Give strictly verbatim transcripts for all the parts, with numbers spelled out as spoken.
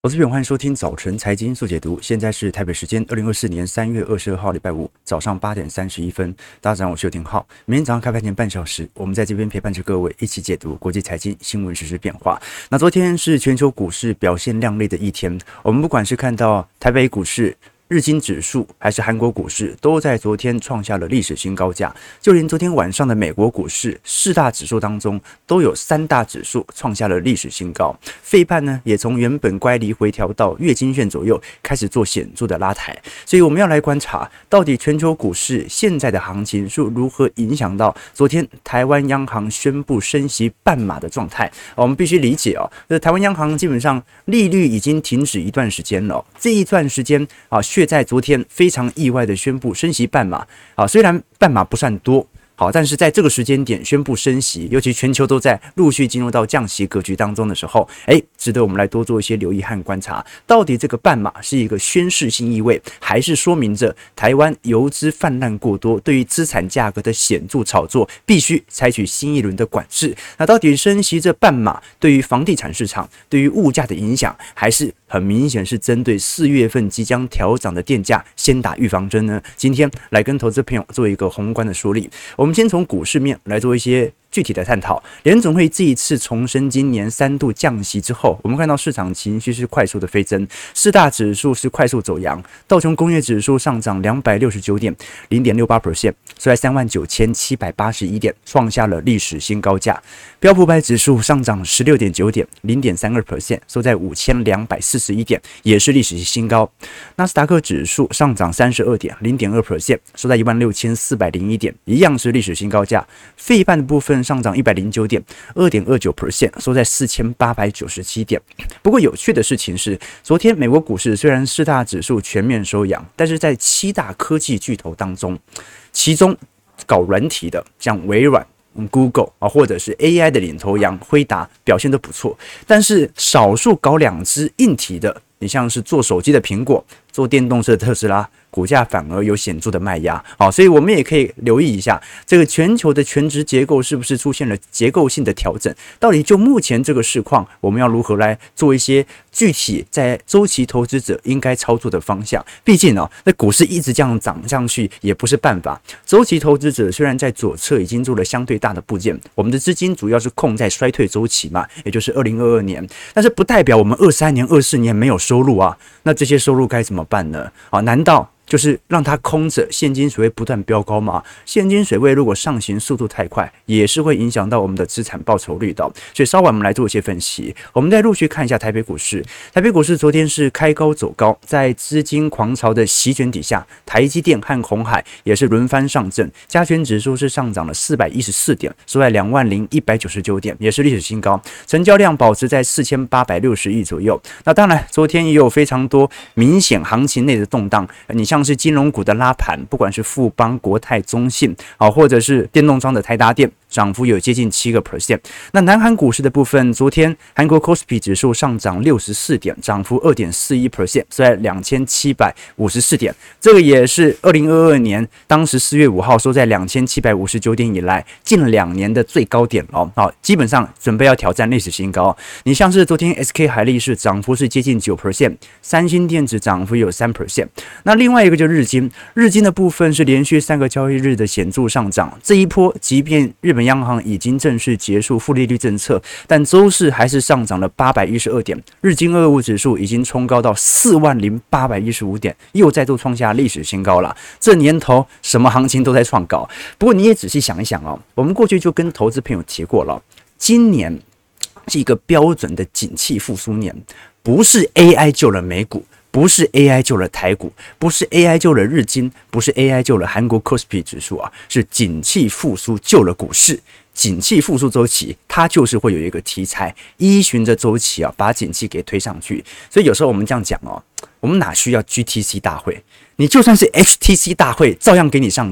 我是远欢迎收听早晨财经速解读，现在是台北时间二零二四年三月二十二号礼拜五早上八点三十一分。大家早上好，我是邱廷浩。每天早上开盘前半小时，我们在这边陪伴着各位一起解读国际财经新闻实时变化。那昨天是全球股市表现亮丽的一天，我们不管是看到台北股市、日经指数还是韩国股市，都在昨天创下了历史新高价。就连昨天晚上的美国股市四大指数当中，都有三大指数创下了历史新高。费半呢，也从原本乖离回调到月均线左右，开始做显著的拉抬。所以我们要来观察，到底全球股市现在的行情是如何影响到昨天台湾央行宣布升息半码的状态。我们必须理解哦，这台湾央行基本上利率已经停止一段时间了，这一段时间啊。却在昨天非常意外的宣布升息半码啊，虽然半码不算多，好，但是在这个时间点宣布升息，尤其全球都在陆续进入到降息格局当中的时候，哎，值得我们来多做一些留意和观察。到底这个半码是一个宣示性意味，还是说明着台湾游资泛滥过多，对于资产价格的显著炒作，必须采取新一轮的管制？那到底升息这半码对于房地产市场、对于物价的影响，还是很明显是针对四月份即将调涨的电价先打预防针呢？今天来跟投资朋友做一个宏观的梳理。我们先从股市面来做一些具体的探讨。联总会这一次重申今年三度降息之后，我们看到市场情绪是快速的飞增，四大指数是快速走扬，道琼工业指数上涨两百六十九点 零点六八 percent， 收在三万九千七百八十一点，创下了历史新高价。标普五百指数上涨 十六点九点 零点三二 percent， 收在五千两百四十一点，也是历史新高。纳斯达克指数上涨三十二点 零点二 percent， 收在一万六千四百零一点，一样是历史新高价。费半的部分上涨一百零九点 二点二九 percent， 收在四千八百九十七点。不过有趣的事情是，昨天美国股市虽然四大指数全面收阳，但是在七大科技巨头当中，其中搞软体的像微软、Google 啊，或者是 A I 的领头羊辉达表现都不错，但是少数搞两只硬体的，你像是做手机的苹果、做电动车的特斯拉，股价反而有显著的卖压。好，所以我们也可以留意一下，这个全球的全值结构是不是出现了结构性的调整？到底就目前这个市况，我们要如何来做一些具体在周期投资者应该操作的方向？毕竟哦，那股市一直这样涨上去也不是办法。周期投资者虽然在左侧已经做了相对大的部件，我们的资金主要是控在衰退周期嘛，也就是二零二二年，但是不代表我们二三年、二四年没有收入啊。那这些收入该怎么办呢？啊，难道就是让它空着，现金水位不断飙高吗？现金水位如果上行速度太快，也是会影响到我们的资产报酬率的。所以稍晚我们来做一些分析。我们再陆续看一下台北股市。台北股市昨天是开高走高，在资金狂潮的席卷底下，台积电和鸿海也是轮番上阵，加权指数是上涨了四百一十四点，收在两万零一百九十九点，也是历史新高。成交量保持在四千八百六十亿左右。那当然，昨天也有非常多明显行情内的动荡，你像是金融股的拉盘，不管是富邦、国泰、中信啊，或者是电动装的台达电，涨幅有接近七个 percent。那南韩股市的部分，昨天韩国 Kospi 指数上涨六十四点，涨幅二点四一 percent， 收在两千七百五十四点。这个也是二零二二年当时四月五号收在两千七百五十九点以来近两年的最高点了。好，基本上准备要挑战历史新高。你像是昨天 S K 海力士涨幅是接近 百分之九， 三星电子涨幅有 百分之三。那另外一个就是日经，日经的部分是连续三个交易日的显著上涨。这一波，即便日本央行已经正式结束负利率政策，但周四还是上涨了八百一十二点，日经二五指数已经冲高到四万零八百一十五点，又再度创下历史新高了。这年头什么行情都在创高。不过你也仔细想一想哦，我们过去就跟投资朋友提过了，今年是一个标准的景气复苏年，不是 A I 救了美股。不是 A I 救了台股，不是 A I 救了日经，不是 A I 救了韩国 Kospi 指数啊，是景气复苏救了股市。景气复苏周期，它就是会有一个题材，依循着周期啊，把景气给推上去。所以有时候我们这样讲哦，我们哪需要 G T C 大会？你就算是 H T C 大会，照样给你上涨。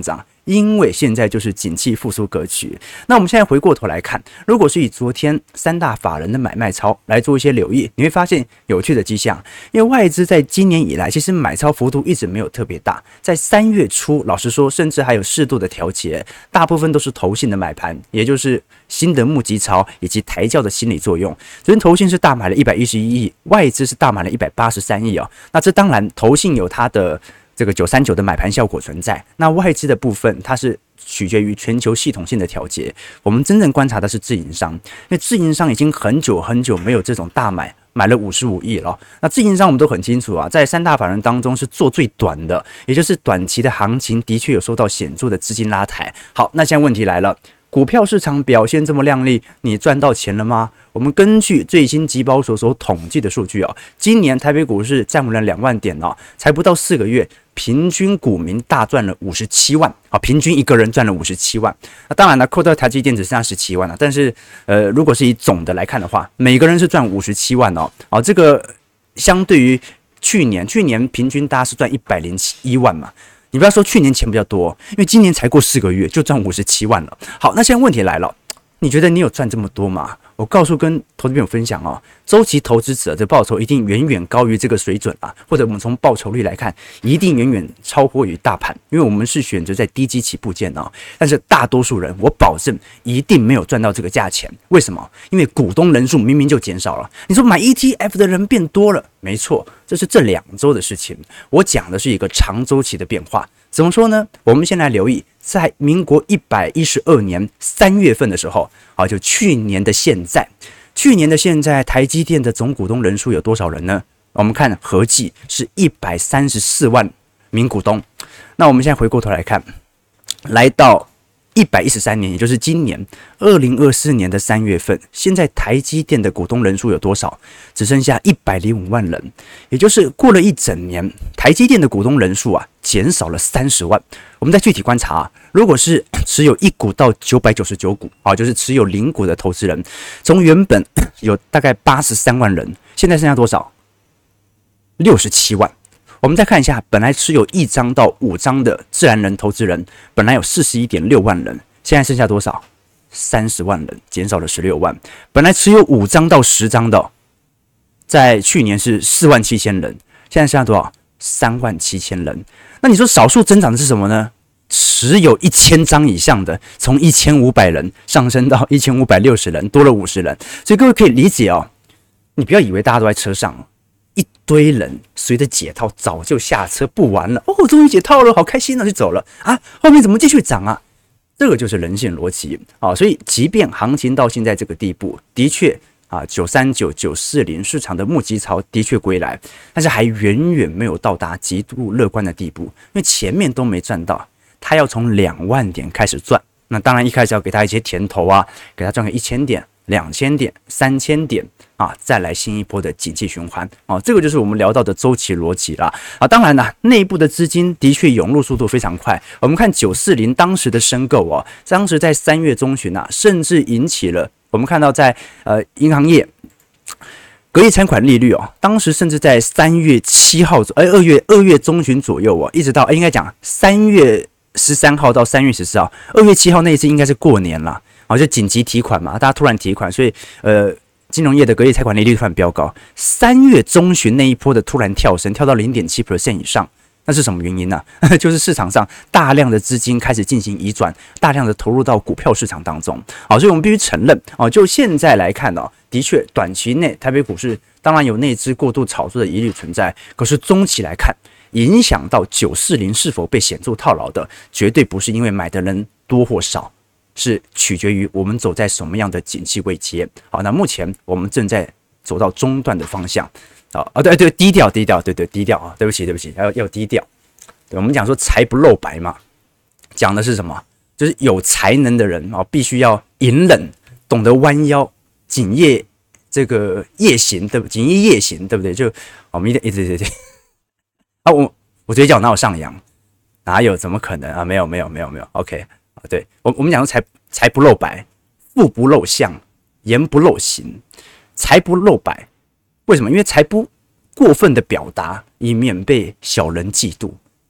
因为现在就是景气复苏格局。那我们现在回过头来看，如果是以昨天三大法人的买卖超来做一些留意，你会发现有趣的迹象。因为外资在今年以来其实买超幅度一直没有特别大，在三月初老实说甚至还有适度的调节，大部分都是投信的买盘，也就是新的募集潮以及抬轿的心理作用。昨天投信是大买了一百一十一亿，外资是大买了一百八十三亿哦。那这当然投信有它的这个九三九的买盘效果存在，那外资的部分它是取决于全球系统性的调节。我们真正观察的是自营商，因为自营商已经很久很久没有这种大买，买了五十五亿了。那自营商我们都很清楚啊，在三大法人当中是做最短的，也就是短期的行情的确有受到显著的资金拉抬。好，那现在问题来了。股票市场表现这么亮丽，你赚到钱了吗？我们根据最新集保所所统计的数据啊，今年台北股市站稳了两万点哦，才不到四个月，平均股民大赚了五十七万啊，平均一个人赚了五十七万。那当然了，扣掉台积电只剩下十七万了，但是呃，如果是以总的来看的话，每个人是赚五十七万哦，啊，这个相对于去年，去年平均大家是赚一百零一万嘛。你不要说去年钱比较多，因为今年才过四个月就赚五十七万了。好，那现在问题来了，你觉得你有赚这么多吗？我告诉跟投资朋友分享哦，周期投资者的报酬一定远远高于这个水准啊，或者我们从报酬率来看，一定远远超过于大盘，因为我们是选择在低基起步建哦。但是大多数人，我保证一定没有赚到这个价钱。为什么？因为股东人数明明就减少了。你说买 E T F 的人变多了，没错，这是这两周的事情。我讲的是一个长周期的变化。怎么说呢？我们先来留意，在民国一百一十二年三月份的时候，啊，就去年的现在，去年的现在，台积电的总股东人数有多少人呢？我们看合计是一百三十四万名股东。那我们现在回过头来看，来到一百一十三年，也就是今年二零二四年的三月份，现在台积电的股东人数有多少？只剩下一百零五万人，也就是过了一整年，台积电的股东人数啊减少了三十万。我们再具体观察啊，如果是持有一股到九百九十九股啊，就是持有零股的投资人，从原本有大概八十三万人，现在剩下多少？六十七万。我们再看一下，本来持有一张到五张的自然人投资人，本来有四十一点六万人，现在剩下多少？三十万人，减少了十六万。本来持有五张到十张的，在去年是四万七千人，现在剩下多少？三万七千人。那你说少数增长的是什么呢？持有一千张以上的，从一千五百人上升到一千五百六十人，多了五十人。所以各位可以理解哦，你不要以为大家都在车上。一堆人随着解套早就下车不玩了哦，终于解套了，好开心啊，就走了啊，后面怎么继续涨啊？这个就是人性逻辑啊，所以即便行情到现在这个地步，的确啊，九三九、九四零市场的募集潮的确归来，但是还远远没有到达极度乐观的地步，因为前面都没赚到，他要从两万点开始赚，那当然一开始要给他一些甜头啊，给他赚个一千点、两千点、三千点。啊，再来新一波的景气循环哦，这个就是我们聊到的周期逻辑啦。啊，当然啦，内部的资金的确涌入速度非常快。我们看九四零当时的申购哦，当时在三月中旬啊，甚至引起了我们看到在呃银行业隔夜拆款利率哦，当时甚至在三月七号左，哎二月二月中旬左右哦，一直到应该讲三月十三号到三月十四号，二月七号那一次应该是过年啦，哦就紧急提款嘛，大家突然提款，所以呃。金融业的隔夜拆款利率突然飙高，三月中旬那一波的突然跳升，跳到 百分之零点七 以上，那是什么原因呢、啊？就是市场上大量的资金开始进行移转，大量的投入到股票市场当中。好，所以我们必须承认，哦，就现在来看哦，的确短期内台北股市当然有内资过度炒作的疑虑存在，可是中期来看，影响到九四零是否被显著套牢的，绝对不是因为买的人多或少。是取决于我们走在什么样的景气位阶。好，那目前我们正在走到中段的方向。啊啊，对对，低调低调，对对低调啊，对不起对不起，要要低调。对，我们讲说财不露白嘛，讲的是什么？就是有才能的人啊，必须要隐忍，懂得弯腰，锦夜这个夜行，对不？锦衣夜行，对不对？就我们一定一直一直啊，我我嘴角哪有上扬？哪有？怎么可能啊？没有没有没有没有 ，OK。对我，我们讲说财财不露白，富不露相，言不露行。财不露白，为什么？因为财不过分的表达，以免被小人嫉妒。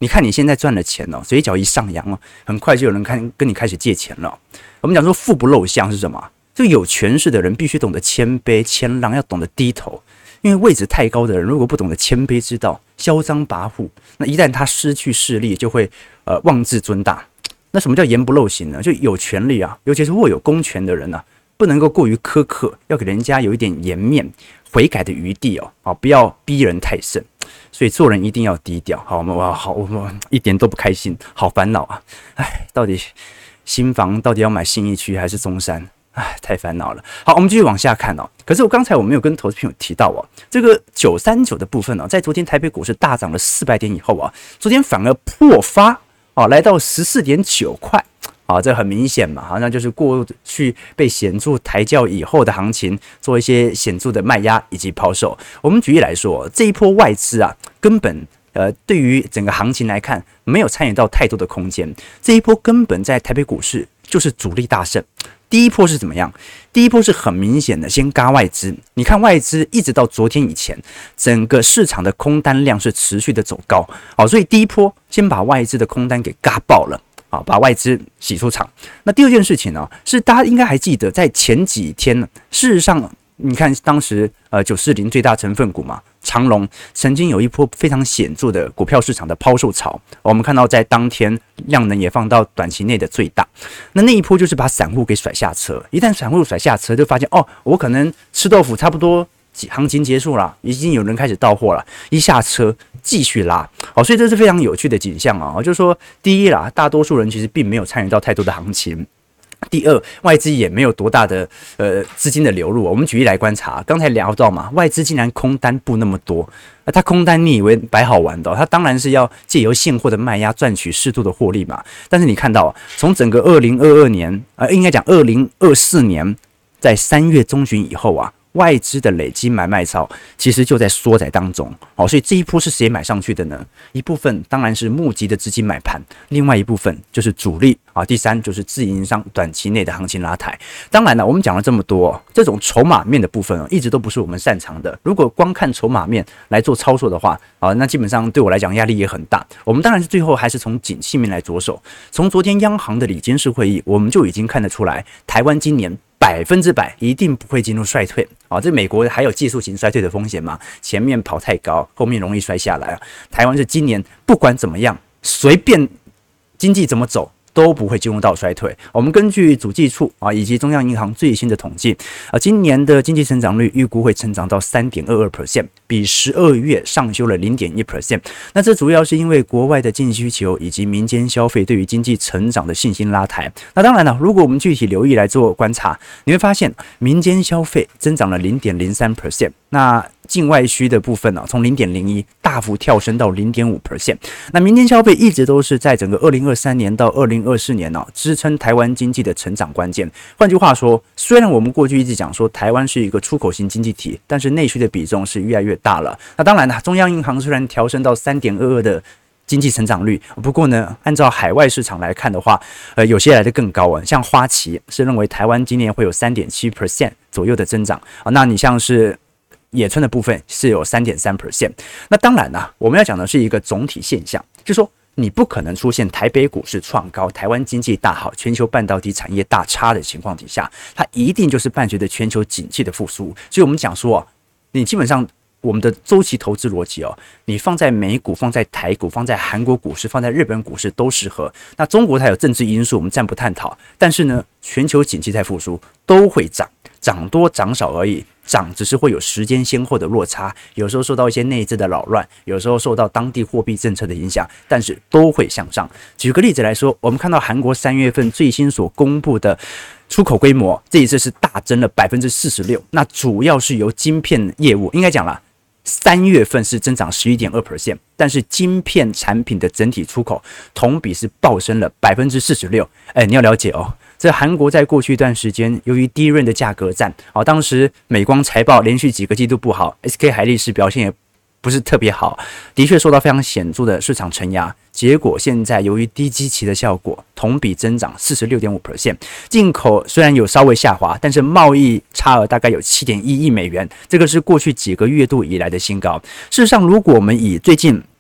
你看你现在赚了钱哦，嘴角一上扬哦，很快就有人看跟你开始借钱了。我们讲说富不露相是什么？就有权势的人必须懂得谦卑谦让，要懂得低头。因为位置太高的人，如果不懂得谦卑之道，嚣张跋扈，那一旦他失去势力，就会呃妄自尊大。那什么叫言不露形呢？就有权力啊，尤其是握有公权的人啊，不能够过于苛刻，要给人家有一点颜面、悔改的余地哦，啊，不要逼人太甚。所以做人一定要低调。好，我们哇，好，我们一点都不开心，好烦恼啊！哎，到底新房到底要买信义区还是中山？哎，太烦恼了。好，我们继续往下看哦。可是我刚才我没有跟投资朋友提到哦，这个九三九的部分哦，在昨天台北股市大涨了四百点以后啊，昨天反而破发哦，来到十四点九块。啊，这很明显嘛，好，那就是过去被显著抬轿以后的行情，做一些显著的卖压以及抛售。我们举例来说，这一波外资啊，根本呃对于整个行情来看，没有参与到太多的空间。这一波根本在台北股市就是主力大胜。第一波是怎么样？第一波是很明显的，先嘎外资。你看外资一直到昨天以前，整个市场的空单量是持续的走高，好，所以第一波先把外资的空单给嘎爆了。啊，把外资洗出场。那第二件事情呢，是大家应该还记得，在前几天呢，事实上，你看当时呃九四零最大成分股嘛，长荣曾经有一波非常显著的股票市场的抛售潮，我们看到在当天量能也放到短期内的最大。那那一波就是把散户给甩下车，一旦散户甩下车，就发现哦，我可能吃豆腐差不多。行情结束了，已经有人开始到货了，一下车继续拉，好，所以这是非常有趣的景象啊。就是说，第一啦，大多数人其实并没有参与到太多的行情；第二，外资也没有多大的呃资金的流入。我们举例来观察，刚才聊到嘛，外资竟然空单布那么多，那他空单你以为白好玩的、哦？他当然是要借由现货的卖压赚取适度的获利嘛。但是你看到，从整个二零二二年，呃，应该讲二零二四年，在三月中旬以后啊。外资的累积买卖超其实就在缩窄当中，好，所以这一波是谁买上去的呢？一部分当然是募集的资金买盘，另外一部分就是主力啊，第三就是自营商短期内的行情拉抬。当然了，我们讲了这么多，这种筹码面的部分一直都不是我们擅长的。如果光看筹码面来做操作的话，啊，那基本上对我来讲压力也很大。我们当然是最后还是从景气面来着手。从昨天央行的理监事会议，我们就已经看得出来，台湾今年百分之百一定不会进入衰退啊！这美国还有技术型衰退的风险嘛？前面跑太高，后面容易摔下来啊！台湾是今年不管怎么样，随便经济怎么走，都不会进入到衰退。我们根据主计处啊以及中央银行最新的统计啊，今年的经济成长率预估会成长到 百分之三点二二， 比十二月上修了 百分之零点一。那这主要是因为国外的经济需求以及民间消费对于经济成长的信心拉抬。那当然了，如果我们具体留意来做观察，你会发现民间消费增长了 百分之零点零三， 那境外需的部分呢、啊，从 零点零一 大幅跳升到 百分之零点五。那民间消费一直都是在整个二零二三年到二零二四年呢、啊，支撑台湾经济的成长关键。换句话说，虽然我们过去一直讲说台湾是一个出口型经济体，但是内需的比重是越来越大了。那当然了，中央银行虽然调升到 三点二二 的经济成长率，不过呢，按照海外市场来看的话，呃，有些来得更高啊。像花旗是认为台湾今年会有 百分之三点七 左右的增长啊。那你像是野村的部分是有 百分之三点三。那当然啦，我们要讲的是一个总体现象，就是说你不可能出现台北股市创高、台湾经济大好、全球半导体产业大差的情况底下，它一定就是伴随着全球景气的复苏。所以我们讲说、啊，你基本上我们的周期投资逻辑哦，你放在美股、放在台股、放在韩国股市、放在日本股市都适合。那中国它有政治因素，我们暂不探讨。但是呢，全球景气在复苏，都会涨，涨多涨少而已。涨只是会有时间先后的落差，有时候受到一些内资的扰乱，有时候受到当地货币政策的影响，但是都会向上。举个例子来说，我们看到韩国三月份最新所公布的出口规模，这一次是大增了 百分之四十六， 那主要是由晶片业务，应该讲啦，三月份是增长 十一点二， 但是晶片产品的整体出口同比是暴升了 百分之四十六。哎，你要了解哦，这韩国在过去一段时间，由于低润的价格战，啊，当时美光财报连续几个季度不好 ，S K 海力士表现也不是特别好，的确受到非常显著的市场承压。结果现在由于低基期的效果，同比增长 百分之四十六点五， 进口虽然有稍微下滑，但是贸易差额大概有 七点一亿美元，这个是过去几个月度以来的新高。事实上，如果我们以最近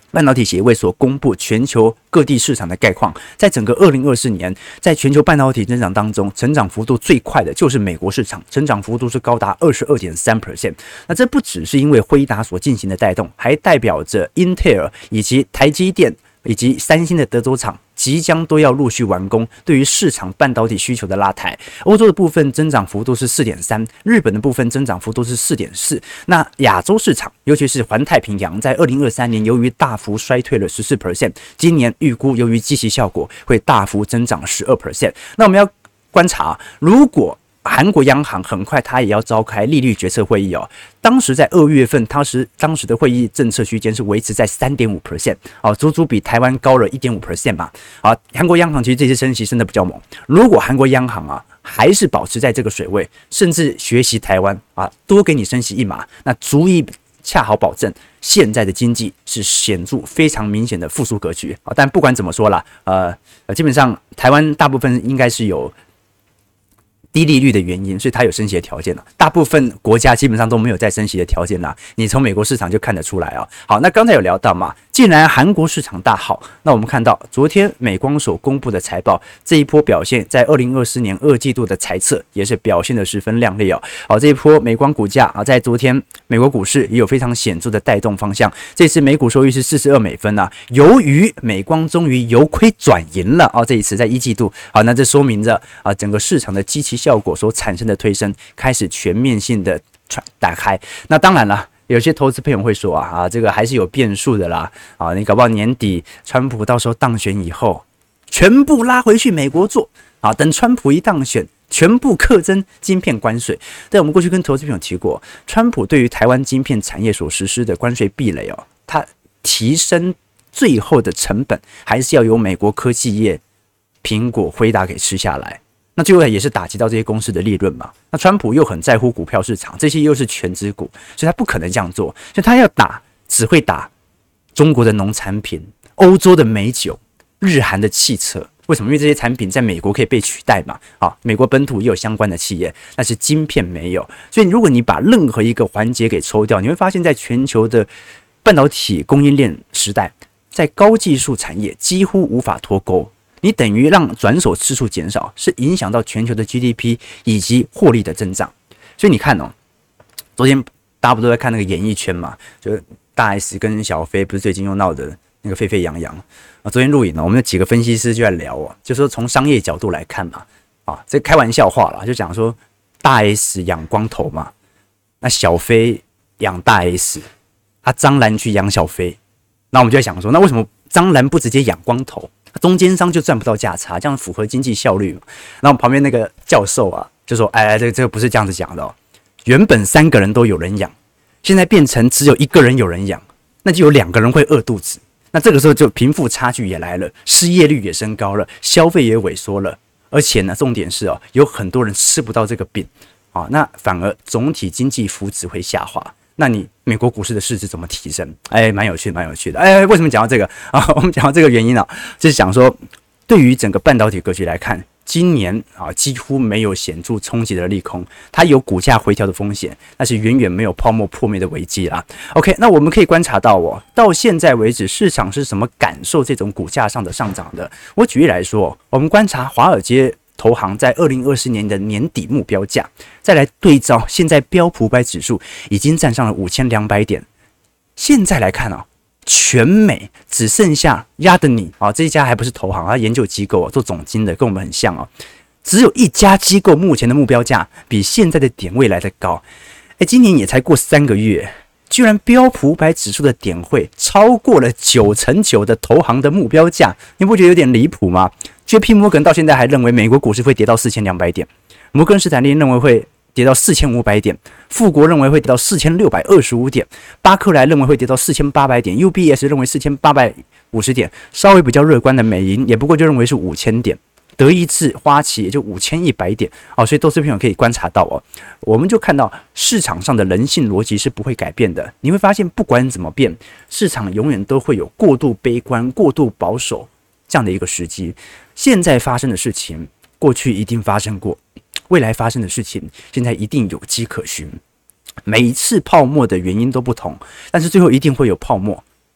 半导体协会所公布全球各地市场的概况，在整个二零二四年，在全球半导体增长当中，成长幅度最快的就是美国市场，成长幅度是高达 百分之二十二点三。那这不只是因为辉达所进行的带动，还代表着英特尔以及台积电以及三星的德州厂即将都要陆续完工，对于市场半导体需求的拉抬。欧洲的部分增长幅度是 四点三， 日本的部分增长幅度是 四点四。那亚洲市场，尤其是环太平洋，在二零二三年由于大幅衰退了 百分之十四， 今年预估由于基期效果会大幅增长 百分之十二。 那我们要观察，如果韩国央行很快，它也要召开利率决策会议哦。当时在二月份，当时当时的会议政策区间是维持在 百分之三点五， 哦，足足比台湾高了 百分之一点五 嘛。啊，韩国央行其实这次升息升的比较猛。如果韩国央行啊还是保持在这个水位，甚至学习台湾啊，多给你升息一码，那足以恰好保证现在的经济是显著非常明显的复苏格局啊。但不管怎么说啦，呃，基本上台湾大部分应该是有低利率的原因，所以它有升息的条件了。大部分国家基本上都没有再升息的条件啦，你从美国市场就看得出来啊。好，那刚才有聊到嘛，既然韩国市场大好，那我们看到昨天美光所公布的财报，这一波表现在二零二四年二季度的财测也是表现的十分亮丽哦。好，这一波美光股价啊，在昨天美国股市也有非常显著的带动方向。这次每股收益是四十二美分啊，由于美光终于由亏转盈了啊，这一次在一季度，好，那这说明着啊，整个市场的基期效果所产生的推升开始全面性的打开。那当然了，有些投资朋友会说啊，啊这个还是有变数的啦，啊，你搞不好年底川普到时候当选以后，全部拉回去美国做啊，等川普一当选，全部课征晶片关税。但我们过去跟投资朋友提过，川普对于台湾晶片产业所实施的关税壁垒哦，它提升最后的成本还是要由美国科技业苹果、辉达给吃下来。那最后也是打击到这些公司的利润嘛。那川普又很在乎股票市场，这些又是全资股，所以他不可能这样做。所以他要打，只会打中国的农产品、欧洲的美酒、日韩的汽车。为什么？因为这些产品在美国可以被取代嘛。啊，美国本土也有相关的企业，但是晶片没有。所以如果你把任何一个环节给抽掉，你会发现在全球的半导体供应链时代，在高技术产业几乎无法脱钩。你等于让转手次数减少，是影响到全球的 G D P 以及获利的增长。所以你看哦，昨天大家不都在看那个演艺圈嘛？就大 S 跟小飞不是最近又闹得那个沸沸扬扬啊？昨天录影呢，我们有几个分析师就在聊哦，就说从商业角度来看嘛，啊，这开玩笑话啦，就讲说大 S 养光头嘛，那小飞养大 S， 啊，张兰去养小飞，那我们就在想说，那为什么张兰不直接养光头？中间商就赚不到价差，这样符合经济效率嘛？然后旁边那个教授啊，就说：“哎，这个这个不是这样子讲的哦。原本三个人都有人养，现在变成只有一个人有人养，那就有两个人会饿肚子。那这个时候就贫富差距也来了，失业率也升高了，消费也萎缩了，而且呢，重点是哦，有很多人吃不到这个饼啊，那反而总体经济福祉会下滑。”那你美国股市的市值怎么提升？哎，蛮有趣的，蛮有趣的。哎，为什么讲到这个啊？我们讲到这个原因啊，就是想说，对于整个半导体格局来看，今年啊几乎没有显著冲击的利空，它有股价回调的风险，但是远远没有泡沫破灭的危机啦。OK， 那我们可以观察到哦，到现在为止，市场是什么感受这种股价上的上涨的？我举例来说，我们观察华尔街投行在二零二四年的年底目标价，再来对照现在标普五百指数已经站上了五千两百点，现在来看啊，全美只剩下亚德尼啊这一家还不是投行啊，研究机构啊做总经的，跟我们很像啊，只有一家机构目前的目标价比现在的点位来得高，哎，今年也才过三个月。居然标普五百指数的点位超过了九成九的投行的目标价，你不觉得有点离谱吗？ J P Morgan 到现在还认为美国股市会跌到四千两百点，摩根士丹利认为会跌到四千五百点，富国认为会跌到四千六百二十五点，巴克莱认为会跌到四千八百点， U B S 认为四千八百五十点，稍微比较乐观的美银也不过就认为是五千点。德意志、花旗也就五千一百点哦，所以投资朋友可以观察到哦，我们就看到市场上的人性逻辑是不会改变的。你会发现，不管怎么变，市场永远都会有过度悲观、过度保守这样的一个时机。现在发生的事情，过去一定发生过；未来发生的事情，现在一定有迹可循。每一次泡沫的原因都不同，但是最后一定会有泡沫。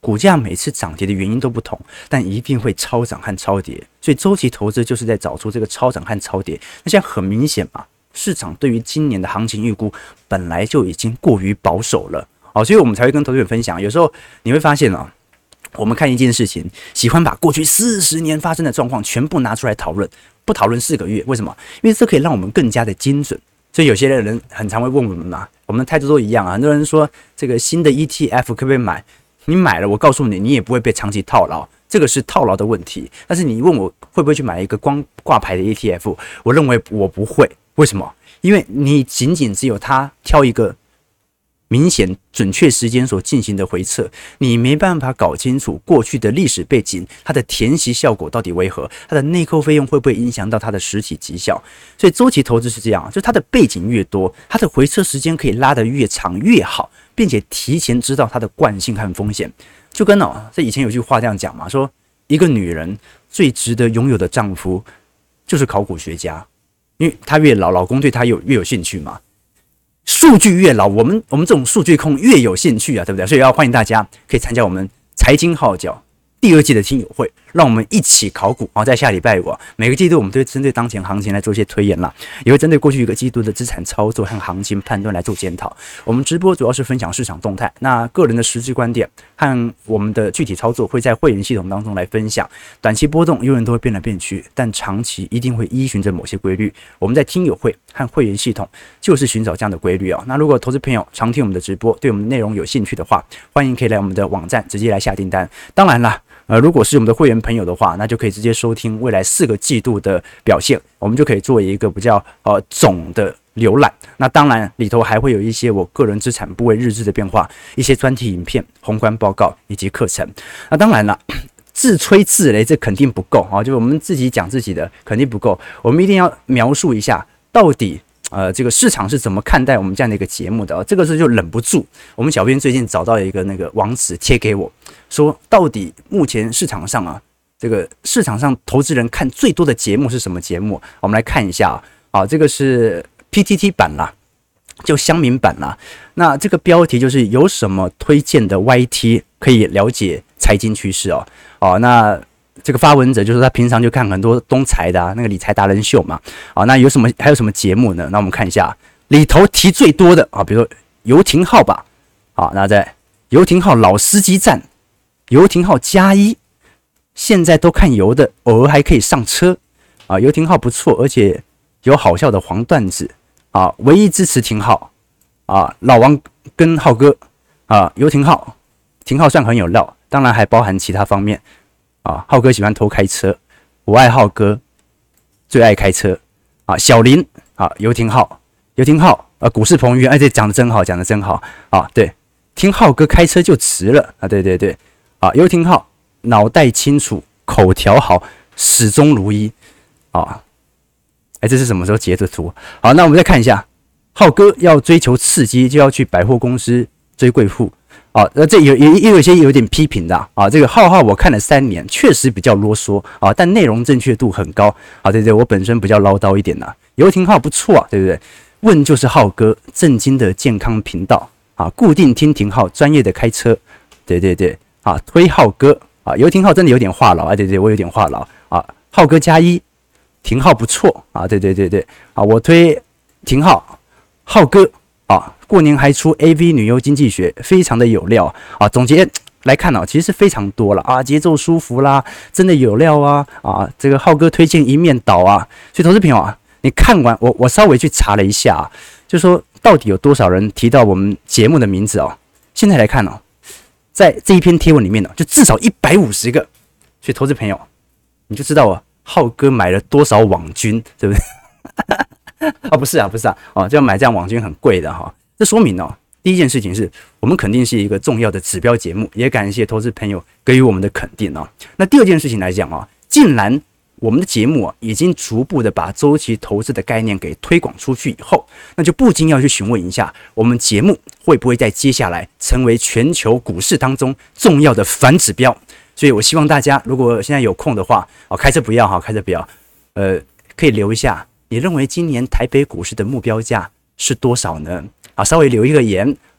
股价每次涨跌的原因都不同，但一定会超涨和超跌。所以周期投资就是在找出这个超涨和超跌。那现在很明显嘛，市场对于今年的行情预估本来就已经过于保守了。好，所以我们才会跟投资者分享。有时候你会发现啊，我们看一件事情，喜欢把过去四十年发生的状况全部拿出来讨论，不讨论四个月。为什么？因为这可以让我们更加的精准。所以有些人很常会问我们嘛，我们的态度都一样啊。很多人说这个新的 E T F 可不可以买？你买了，我告诉你，你也不会被长期套牢，这个是套牢的问题。但是你问我会不会去买一个光挂牌的 E T F， 我认为我不会。为什么？因为你仅仅只有它挑一个明显准确时间所进行的回测，你没办法搞清楚过去的历史背景，它的填息效果到底为何，它的内扣费用会不会影响到它的实体绩效。所以周期投资是这样，就是它的背景越多，它的回测时间可以拉得越长越好，并且提前知道它的惯性和风险。就跟哦，这以前有句话这样讲嘛，说一个女人最值得拥有的丈夫就是考古学家，因为她越老，老公对她有越有兴趣嘛。数据越老，我们我们这种数据控越有兴趣啊，对不对？所以要欢迎大家可以参加我们财经号角第二季的听友会，让我们一起考古啊！在下礼拜五、啊，每个季度我们都会针对当前行情来做一些推演啦，也会针对过去一个季度的资产操作和行情判断来做检讨。我们直播主要是分享市场动态，那个人的实质观点和我们的具体操作会在会员系统当中来分享。短期波动永远都会变来变去，但长期一定会依循着某些规律。我们在听友会和会员系统就是寻找这样的规律啊。那如果投资朋友常听我们的直播，对我们的内容有兴趣的话，欢迎可以来我们的网站直接来下订单。当然啦。呃，如果是我们的会员朋友的话，那就可以直接收听未来四个季度的表现，我们就可以做一个比较呃总的浏览。那当然里头还会有一些我个人资产部位日志的变化，一些专题影片、宏观报告以及课程。那当然了，自吹自擂这肯定不够啊，就我们自己讲自己的肯定不够，我们一定要描述一下到底。呃，这个市场是怎么看待我们这样的一个节目的？这个是就忍不住，我们小编最近找到了一个那个网址贴给我，说到底目前市场上啊，这个市场上投资人看最多的节目是什么节目？我们来看一下啊，啊这个是 P T T 版啦，就乡民版啦。那这个标题就是有什么推荐的 Y T 可以了解财经趋势哦？哦，那。这个发文者就是他平常就看很多东财的啊，那个理财达人秀嘛，啊，那有什么还有什么节目呢？那我们看一下里头提最多的啊，比如说游艇号吧，啊，那在游艇号老司机站，游艇号加一，现在都看油的，偶尔还可以上车啊，游艇号不错，而且有好笑的黄段子啊，唯一支持廷浩啊，老王跟浩哥啊，游艇号，廷浩算很有料，当然还包含其他方面。啊，浩哥喜欢偷开车，我爱浩哥，最爱开车啊。小林啊，游艇号，游艇号啊，股市彭于晏，哎，这讲的真好，讲的真好啊。对，听浩哥开车就值了啊。对对对，啊，游艇号脑袋清楚，口条好，始终如一啊。哎，这是什么时候截的图？好，那我们再看一下，浩哥要追求刺激，就要去百货公司追贵妇。啊，那这有也也有一些有点批评的啊。这个浩浩我看了三年，确实比较啰嗦啊，但内容正确度很高啊。对对，我本身比较唠叨一点呐。游艇号不错啊，对不对？问就是浩哥，正经的健康频道啊，固定听廷浩专业的开车，对对对啊，推浩哥啊，游艇号真的有点话痨啊，对对，我有点话痨啊。浩哥加一，廷浩不错啊，对对对对啊，我推廷浩，浩哥。啊，过年还出 A V 女优经济学，非常的有料啊！总结来看啊，其实是非常多了啊，节奏舒服啦，真的有料啊啊！这个浩哥推荐一面倒啊，所以投资朋友啊，你看完我我稍微去查了一下、啊，就说到底有多少人提到我们节目的名字哦？现在来看哦，在这一篇贴文里面呢、哦，就至少一百五十个，所以投资朋友你就知道啊，浩哥买了多少网军，对不对？啊，不是啊，不是啊，哦，这样买这样网军很贵的哈、哦。这说明哦，第一件事情是我们肯定是一个重要的指标节目，也感谢投资朋友给予我们的肯定哦。那第二件事情来讲啊、哦，既然我们的节目啊已经逐步的把周期投资的概念给推广出去以后，那就不禁要去询问一下，我们节目会不会在接下来成为全球股市当中重要的反指标？所以我希望大家如果现在有空的话，哦，开车不要哈，开车不要，呃，可以留一下。你认为今年台北股市的目标价是多少呢？啊，稍微留一个言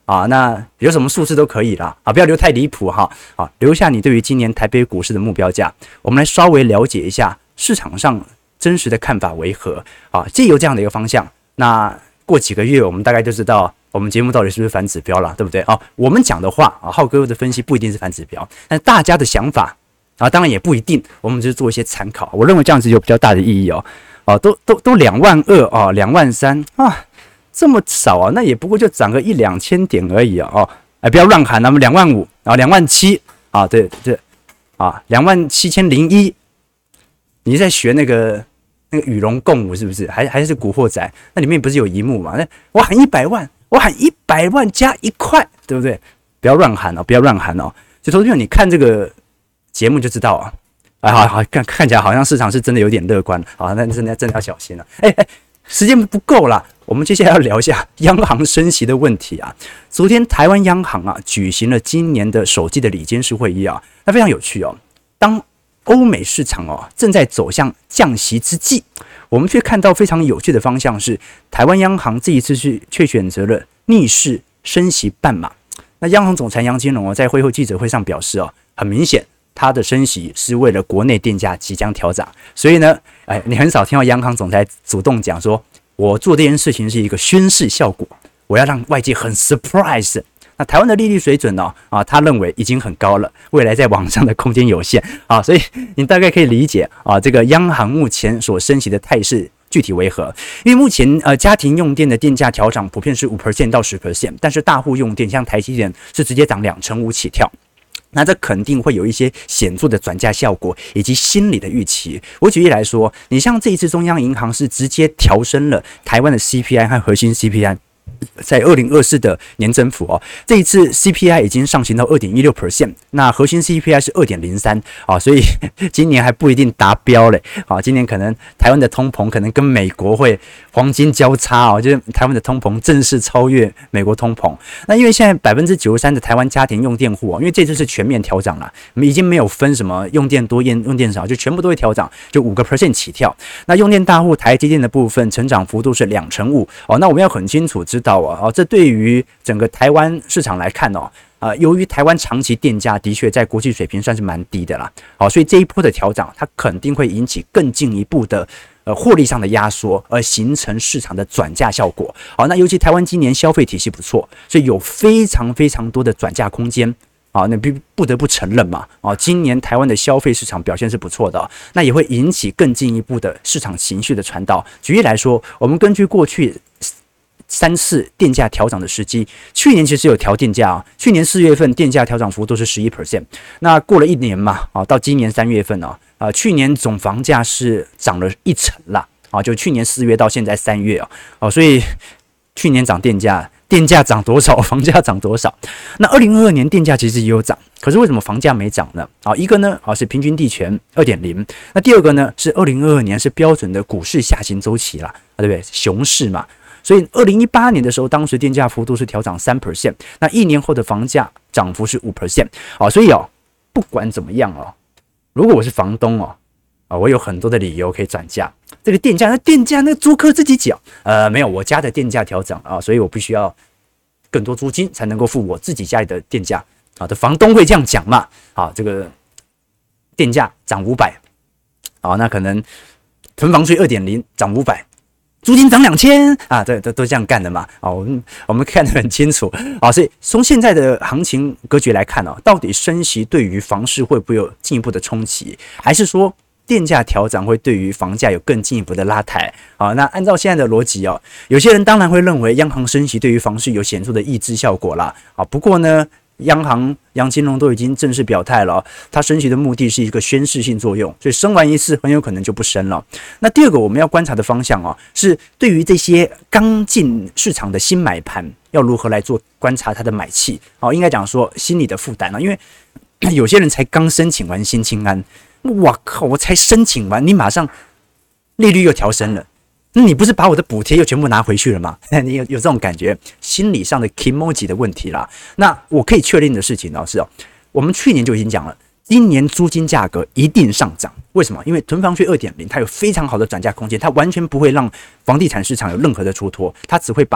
啊，那有什么数字都可以啦，啊，不要留太离谱哈，啊，留下你对于今年台北股市的目标价，我们来稍微了解一下市场上真实的看法为何啊？借由这样的一个方向，那过几个月我们大概就知道我们节目到底是不是反指标了，对不对啊？我们讲的话啊，浩哥的分析不一定是反指标，但大家的想法啊，当然也不一定，我们就是做一些参考。我认为这样子有比较大的意义哦。哦，都都都两万二啊，两万三啊。这么少啊，那也不过就涨个一两千点而已啊！哦，哎，不要乱喊，那么两万五啊，两万七啊，对对啊，两万七千零一，你在学那个那个与龙共舞是不是？还还是古惑仔？那里面不是有一幕嘛？那我喊一百万，我喊一百万加一块，对不对？不要乱喊哦，不要乱喊哦！就投资者，你看这个节目就知道啊。哎，好好看，看起来好像市场是真的有点乐观，好，那真的真的要小心了。哎哎。时间不够啦，我们接下来要聊一下央行升息的问题啊。昨天台湾央行啊举行了今年的首季的理监事会议啊，那非常有趣哦。当欧美市场哦正在走向降息之际，我们却看到非常有趣的方向是，台湾央行这一次是却选择了逆势升息半码。那央行总裁杨金龙哦在会后记者会上表示哦，很明显。它的升息是为了国内电价即将调涨，所以呢，哎，你很少听到央行总裁主动讲说，我做这件事情是一个宣示效果，我要让外界很 surprise。那台湾的利率水准呢、哦，啊，他认为已经很高了，未来在往上的空间有限啊，所以你大概可以理解啊，这个央行目前所升息的态势具体为何？因为目前呃家庭用电的电价调涨普遍是 百分之五 到 百分之十， 但是大户用电像台积电是直接涨两成五起跳。那这肯定会有一些显著的转嫁效果，以及心理的预期。我举例来说，你像这一次中央银行是直接调升了台湾的 C P I 和核心 C P I。在二零二四的年增幅哦，这一次 C P I 已经上行到 百分之二点一六， 那核心 C P I 是 二点零三 啊，所以今年还不一定达标嘞啊，今年可能台湾的通膨可能跟美国会黄金交叉哦，就是台湾的通膨正式超越美国通膨。那因为现在 百分之九十三 的台湾家庭用电户哦，因为这次是全面调涨了，我们已经没有分什么用电多用用电少，就全部都会调涨，就 百分之五 起跳。那用电大户台积电的部分成长幅度是两成五哦，那我们要很清楚知道啊，哦，这对于整个台湾市场来看哦，呃，由于台湾长期电价的确在国际水平算是蛮低的啦，好，所以这一波的调涨，它肯定会引起更进一步的呃获利上的压缩，而形成市场的转嫁效果。好，那尤其台湾今年消费体系不错，所以有非常非常多的转嫁空间。啊，那不不得不承认嘛，啊，今年台湾的消费市场表现是不错的、哦，那也会引起更进一步的市场情绪的传导。举例来说，我们根据过去三次电价调涨的时机，去年其实有调电价啊，去年四月份电价调涨幅度是 百分之十一， 那过了一年嘛，啊，到今年三月份啊，啊，去年总房价是涨了一成啦，啊，就去年四月到现在三月啊，哦，所以去年涨电价。电价涨多少，房价涨多少？那二零二二年电价其实也有涨，可是为什么房价没涨呢？啊，一个呢啊是平均地权 二点零， 那第二个呢是二零二二年是标准的股市下行周期啦，啊对不对？熊市嘛，所以二零一八年的时候，当时电价幅度是调涨 百分之三， 那一年后的房价涨幅是 百分之五， 啊，所以哦，不管怎么样哦，如果我是房东哦。啊，我有很多的理由可以转嫁这个电价，那电价那租客自己缴，呃，没有，我家的电价调整啊，所以我必须要更多租金才能够付我自己家里的电价啊。的房东会这样讲嘛？啊，这个电价涨五百，啊，那可能囤房税 二点零 涨五百。租金涨两千啊，对，都都这样干的嘛。啊，我们我们看得很清楚啊，所以从现在的行情格局来看哦，到底升息对于房市会不会有进一步的冲击，还是说？电价调整会对于房价有更进一步的拉抬啊？那按照现在的逻辑哦，有些人当然会认为央行升息对于房市有显著的抑制效果啦啊。不过呢，央行杨金龙都已经正式表态了，他升息的目的是一个宣示性作用，所以升完一次很有可能就不升了。那第二个我们要观察的方向哦，是对于这些刚进市场的新买盘，要如何来做观察它的买气哦？应该讲说心理的负担啊，因为有些人才刚申请完新青安。我靠！我才申请完，你马上利率又调升了，那你不是把我的补贴又全部拿回去了吗？你有有这种感觉，心理上的 kimoji 的问题啦。那我可以确定的事情呢是哦，我们去年就已经讲了，今年租金价格一定上涨。为什么？因为囤房税 二点零 它有非常好的转嫁空间，它完全不会让房地产市场有任何的出脱，它只会把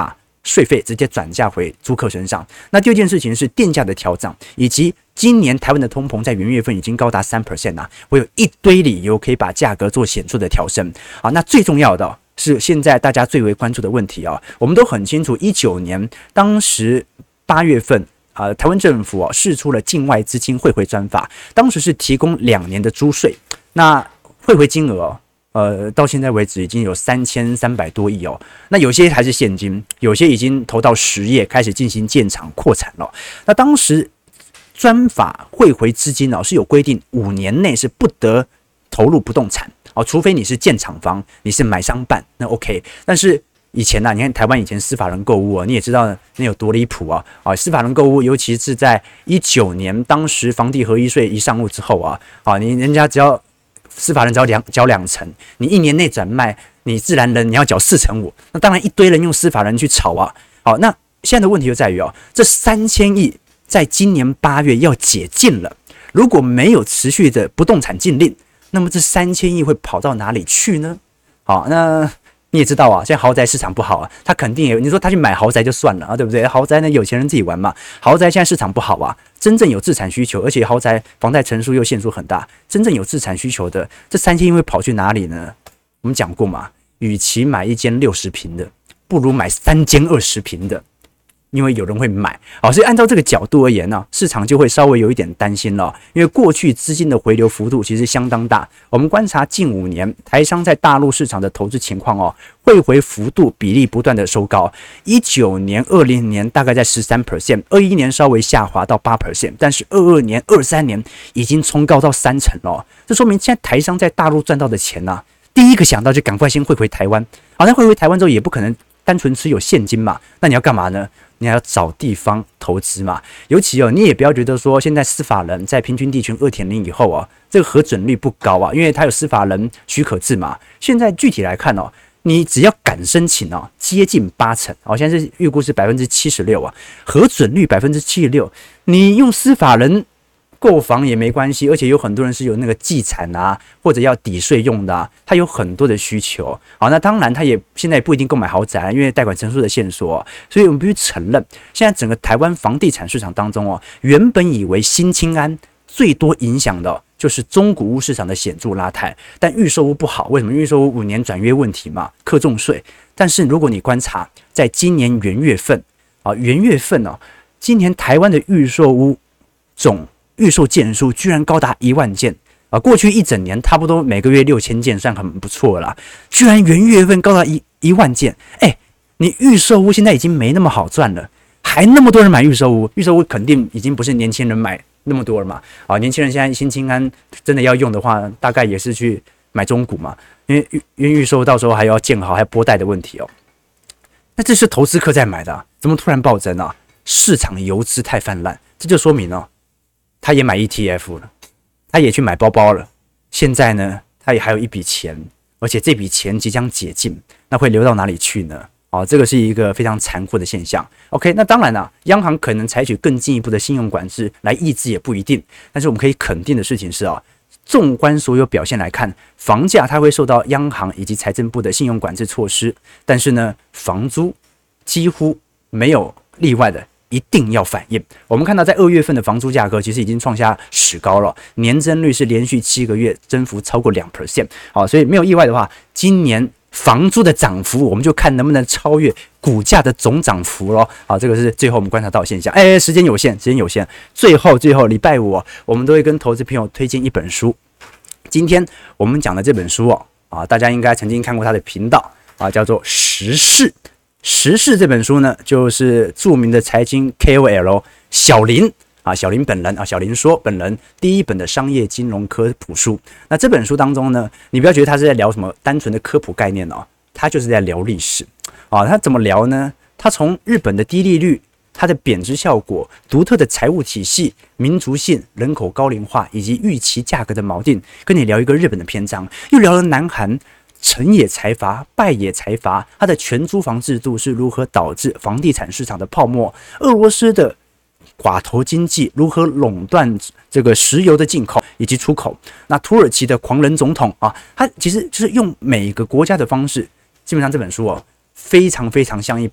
税费直接转嫁回租客身上。那第二件事情是电价的调整，以及今年台湾的通膨在元月份已经高达 百分之三 啊，会有一堆理由可以把价格做显著的调升啊。那最重要的是现在大家最为关注的问题啊，我们都很清楚，一九年当时八月份。呃，台湾政府哦释出了境外资金汇回专法，当时是提供两年的租税，那汇回金额哦，呃，到现在为止已经有三千三百多亿哦。那有些还是现金，有些已经投到实业，开始进行建厂扩产了。那当时专法汇回资金哦是有规定，五年内是不得投入不动产哦，除非你是建厂房，你是买商办，那 OK。但是以前呐、啊，你看台湾以前司法人购物啊，你也知道那有多离谱啊！啊，司法人购物，尤其是在一九年，当时房地合一税一上路之后啊，啊，你人家只要司法人只要两缴两成，你一年内转卖，你自然人你要缴四成五，那当然一堆人用司法人去炒啊！好、啊，那现在的问题就在于哦，这三千亿在今年八月要解禁了，如果没有持续的不动产禁令，那么这三千亿会跑到哪里去呢？好、啊，那。你也知道啊，现在豪宅市场不好啊，他肯定也，你说他去买豪宅就算了啊，对不对？豪宅呢，有钱人自己玩嘛。豪宅现在市场不好啊，真正有自产需求，而且豪宅房贷成数又限数很大，真正有自产需求的，这三千亿会跑去哪里呢？我们讲过嘛，与其买一间六十平的，不如买三间二十平的。因为有人会买，好，所以按照这个角度而言呢、啊，市场就会稍微有一点担心了。因为过去资金的回流幅度其实相当大，我们观察近五年台商在大陆市场的投资情况哦，汇回幅度比例不断的收高。一九年、二零年大概在 百分之十三， 二一年稍微下滑到 百分之八， 但是二二年、二三年已经冲高到三成了。这说明现在台商在大陆赚到的钱呢、啊，第一个想到就赶快先汇回台湾。好，那汇回台湾之后也不可能单纯持有现金嘛，那你要干嘛呢？你还要找地方投资嘛，尤其哦，你也不要觉得说现在司法人在平均地权 二点零 以后啊，这个核准率不高啊，因为它有司法人许可制嘛。现在具体来看哦，你只要敢申请哦，接近八成哦，现在是预估是 百分之七十六 啊，核准率 百分之七十六， 你用司法人购房也没关系，而且有很多人是有那个继产啊，或者要抵税用的啊，他有很多的需求。好，那当然他也现在也不一定购买豪宅，因为贷款成数的限缩，所以我们必须承认，现在整个台湾房地产市场当中哦，原本以为新青安最多影响的就是中古屋市场的显著拉抬，但预售屋不好，为什么？预售屋五年转约问题嘛，课重税。但是如果你观察，在今年元月份啊，元月份哦，今年台湾的预售屋总预售件数居然高达一万件啊！过去一整年差不多每个月六千件，算很不错了啦。居然元月份高达一一万件，哎、欸，你预售屋现在已经没那么好赚了，还那么多人买预售屋，预售屋肯定已经不是年轻人买那么多了嘛。啊，年轻人现在新青安真的要用的话，大概也是去买中古嘛，因为预因为预售到时候还要建好，还有拨贷的问题哦。那这是投资客在买的、啊，怎么突然暴增啊？市场游资太泛滥，这就说明哦。他也买 E T F 了，他也去买包包了。现在呢，他也还有一笔钱，而且这笔钱即将解禁，那会流到哪里去呢？哦，这个是一个非常残酷的现象。OK， 那当然了，央行可能采取更进一步的信用管制来抑制也不一定。但是我们可以肯定的事情是啊，纵观所有表现来看，房价它会受到央行以及财政部的信用管制措施，但是呢，房租几乎没有例外的。一定要反映。我们看到，在二月份的房租价格其实已经创下史高了，年增率是连续七个月增幅超过 百分之二。好，所以没有意外的话，今年房租的涨幅，我们就看能不能超越股价的总涨幅咯。好，这个是最后我们观察到的现象。哎，时间有限，时间有限，最后最后礼拜五、哦，我们都会跟投资朋友推荐一本书。今天我们讲的这本书哦，啊，大家应该曾经看过他的频道啊，叫做《时事》。时事这本书呢，就是著名的财经 K O L 小林啊，小林本人啊，小林说本人第一本的商业金融科普书。那这本书当中呢，你不要觉得他是在聊什么单纯的科普概念哦，他就是在聊历史啊。他怎么聊呢？他从日本的低利率、它的贬值效果、独特的财务体系、民族性、人口高龄化以及预期价格的锚定，跟你聊一个日本的篇章，又聊了南韩。成也财阀，败也财阀，它的全租房制度是如何导致房地产市场的泡沫？俄罗斯的寡头经济如何垄断这个石油的进口以及出口？那土耳其的狂人总统啊，他其实就是用每个国家的方式，基本上这本书哦，非常非常像一本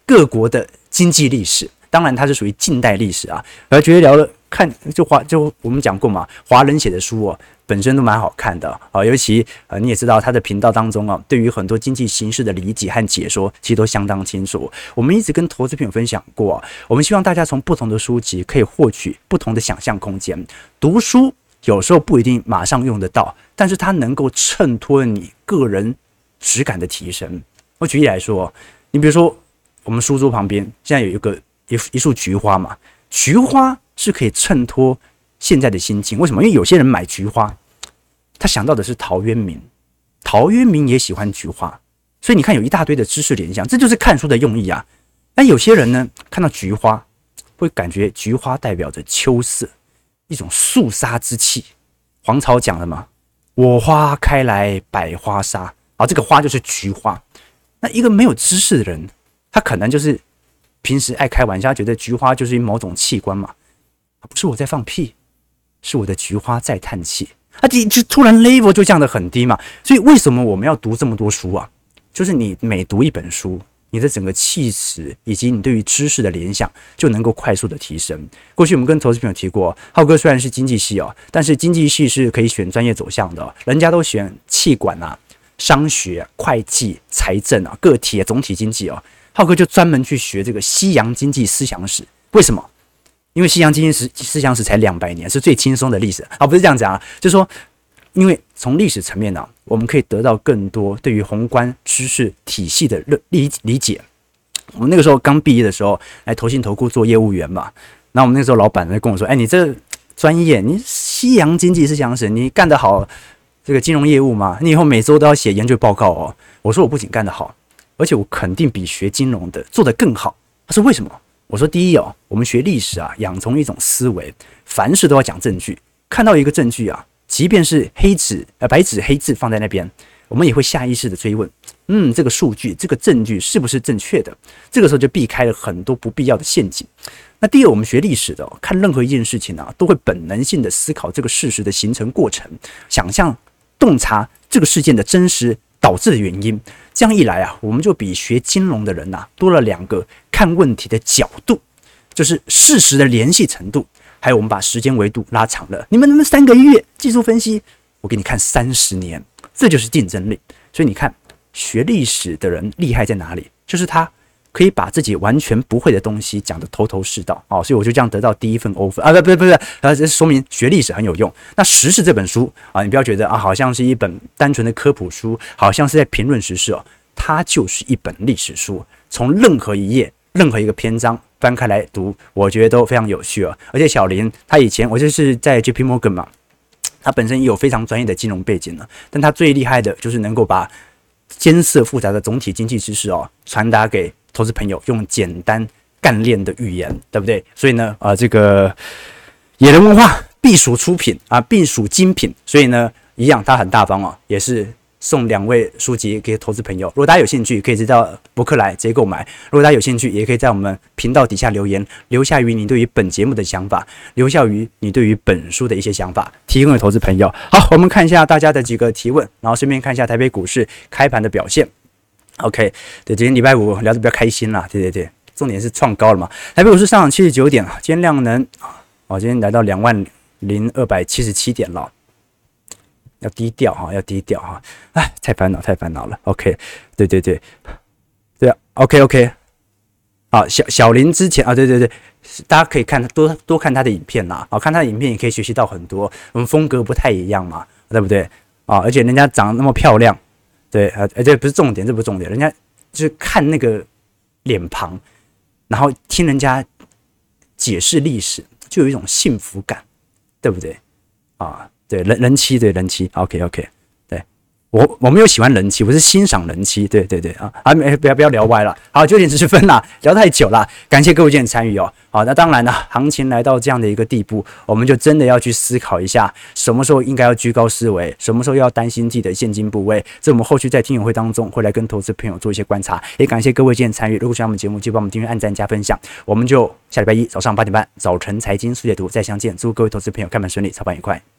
各国的经济历史，当然它是属于近代历史啊。而觉得聊了看就华就我们讲过嘛，华人写的书哦，本身都蛮好看的啊，尤其呃你也知道他的频道当中啊，对于很多经济形势的理解和解说，其实都相当清楚。我们一直跟投资朋友分享过啊，我们希望大家从不同的书籍可以获取不同的想象空间。读书有时候不一定马上用得到，但是它能够衬托你个人质感的提升。我举例来说，你比如说我们书桌旁边现在有一个一一束菊花嘛，菊花是可以衬托现在的心情。为什么？因为有些人买菊花，他想到的是陶渊明，陶渊明也喜欢菊花，所以你看有一大堆的知识联想，这就是看书的用意啊。但有些人呢，看到菊花会感觉菊花代表着秋色，一种肃杀之气。黄巢讲了嘛，我花开来百花杀，啊，这个花就是菊花。那一个没有知识的人，他可能就是平时爱开玩笑，觉得菊花就是某种器官嘛，不是我在放屁，是我的菊花在叹气。啊，就突然 level 就降得很低嘛。所以为什么我们要读这么多书啊？就是你每读一本书，你的整个气质以及你对于知识的联想就能够快速的提升。过去我们跟投资朋友提过，浩哥虽然是经济系哦，但是经济系是可以选专业走向的哦，人家都选企管啊、商学、会计、财政啊、个体啊、总体经济哦，浩哥就专门去学这个西洋经济思想史。为什么？因为西洋经济思想史才两百年，是最轻松的历史啊，不是这样讲啊，就是说，因为从历史层面呢、啊，我们可以得到更多对于宏观知识体系的理理解。我们那个时候刚毕业的时候，来投信投顾做业务员嘛，那我们那个时候老板呢跟我说：“哎，你这专业，你西洋经济思想史，你干得好这个金融业务嘛？你以后每周都要写研究报告哦。”我说：“我不仅干得好，而且我肯定比学金融的做得更好。”他说：“为什么？”我说：“第一哦，我们学历史啊，养成一种思维，凡事都要讲证据。看到一个证据啊，即便是黑纸呃白纸黑字放在那边，我们也会下意识的追问，嗯，这个数据、这个证据是不是正确的？这个时候就避开了很多不必要的陷阱。那第二，我们学历史的、哦，看任何一件事情啊，都会本能性的思考这个事实的形成过程，想象、洞察这个事件的真实导致的原因。这样一来啊，我们就比学金融的人呐、啊、多了两个看问题的角度，就是事实的联系程度，还有我们把时间维度拉长了。你们能不能三个月技术分析，我给你看三十年，这就是竞争力。所以你看，学历史的人厉害在哪里？就是他可以把自己完全不会的东西讲得头头是道啊、哦！所以我就这样得到第一份 offer 啊，不不不不，呃，这说明学历史很有用。那时事这本书啊，你不要觉得啊，好像是一本单纯的科普书，好像是在评论时事哦，它就是一本历史书。从任何一页、任何一个篇章翻开来读，我觉得都非常有趣哦。而且小林他以前我就是在 J P Morgan 嘛，他本身也有非常专业的金融背景呢，但他最厉害的就是能够把艰涩复杂的总体经济知识哦传达给投资朋友，用简单干练的语言，对不对？所以呢，呃，这个野人文化必属出品啊，必属精品。所以呢，一样，他很大方哦，也是送两位书籍给投资朋友。如果大家有兴趣，可以直接到博客来直接购买；如果大家有兴趣，也可以在我们频道底下留言，留下于你对于本节目的想法，留下于你对于本书的一些想法，提供给投资朋友。好，我们看一下大家的几个提问，然后顺便看一下台北股市开盘的表现。OK， 对，今天礼拜五聊得比较开心啦，对对对，重点是创高了嘛。台北股市上涨七十九点，今天量能哦，今天来到两万零二百七十七点了，要低调哈，要低调哈，哎，太烦恼，太烦恼了。OK， 对对对，对啊 ，OK OK， 好，小小林之前啊，对对对，大家可以看多多看他的影片啦，啊，看他的影片也可以学习到很多，我们风格不太一样嘛，对不对啊？而且人家长得那么漂亮。对，呃，这不是重点，这不是重点，人家就是看那个脸庞，然后听人家解释历史，就有一种幸福感，对不对？啊，对，人人妻，对人妻 ，OK OK， 对我我没有喜欢人妻，我是欣赏人妻，对对对啊，啊，不要不要聊歪了，好，九点十分啦，聊太久了，感谢各位今天参与哦，好，那当然了，行情来到这样的一个地步，我们就真的要去思考一下，什么时候应该要居高思维，什么时候要担心自己的现金部位，这我们后续在听友会当中会来跟投资朋友做一些观察，也感谢各位今天参与，如果喜欢我们节目，就帮我们订阅、按赞、加分享，我们就下礼拜一早上八点半早晨财经速解读再相见，祝各位投资朋友开盘顺利，操盘愉快。